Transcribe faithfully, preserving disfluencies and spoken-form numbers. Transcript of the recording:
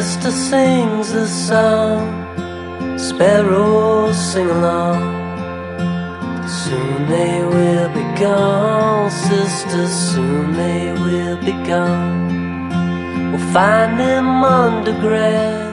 sister sings a song, sparrows sing along. Soon they will be gone, sisters, soon they will be gone. We'll find them underground.